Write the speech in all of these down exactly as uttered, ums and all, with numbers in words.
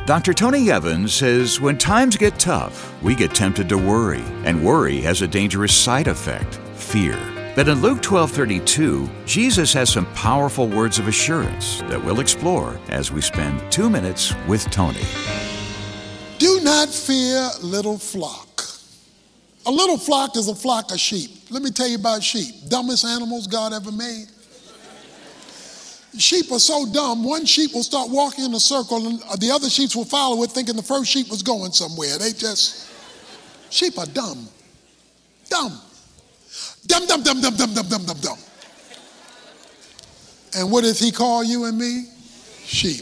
Doctor Tony Evans says when times get tough, we get tempted to worry, and worry has a dangerous side effect, fear. But in Luke twelve thirty-two, Jesus has some powerful words of assurance that we'll explore as we spend two minutes with Tony. Do not fear, little flock. A little flock is a flock of sheep. Let me tell you about sheep. Dumbest animals God ever made. Sheep are so dumb, one sheep will start walking in a circle and the other sheep will follow it thinking the first sheep was going somewhere. They just, sheep are dumb. Dumb. Dumb, dumb, dumb, dumb, dumb, dumb, dumb, dumb, dumb. And what does he call you and me? Sheep.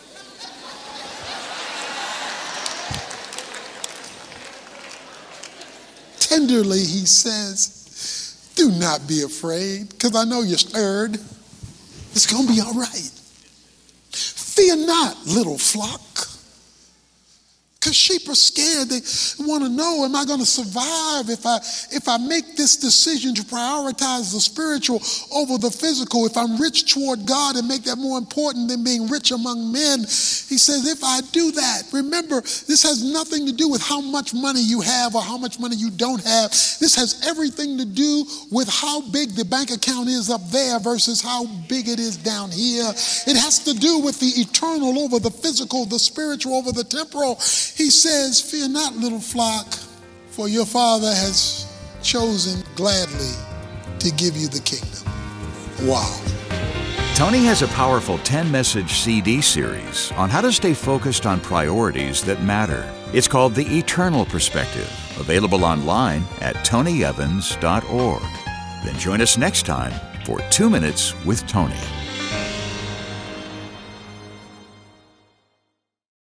Tenderly, he says, do not be afraid, because I know you're stirred. It's going to be all right. Fear not, little flock. Because sheep are scared. They want to know, am I going to survive if I if I make this decision to prioritize the spiritual over the physical? If I'm rich toward God and make that more important than being rich among men? He says, if I do that, remember, this has nothing to do with how much money you have or how much money you don't have. This has everything to do with how big the bank account is up there versus how big it is down here. It has to do with the eternal over the physical, the spiritual over the temporal. He says, fear not, little flock, for your Father has chosen gladly to give you the kingdom. Wow. Tony has a powerful ten-message C D series on how to stay focused on priorities that matter. It's called The Eternal Perspective, available online at tony evans dot org. Then join us next time for Two Minutes with Tony.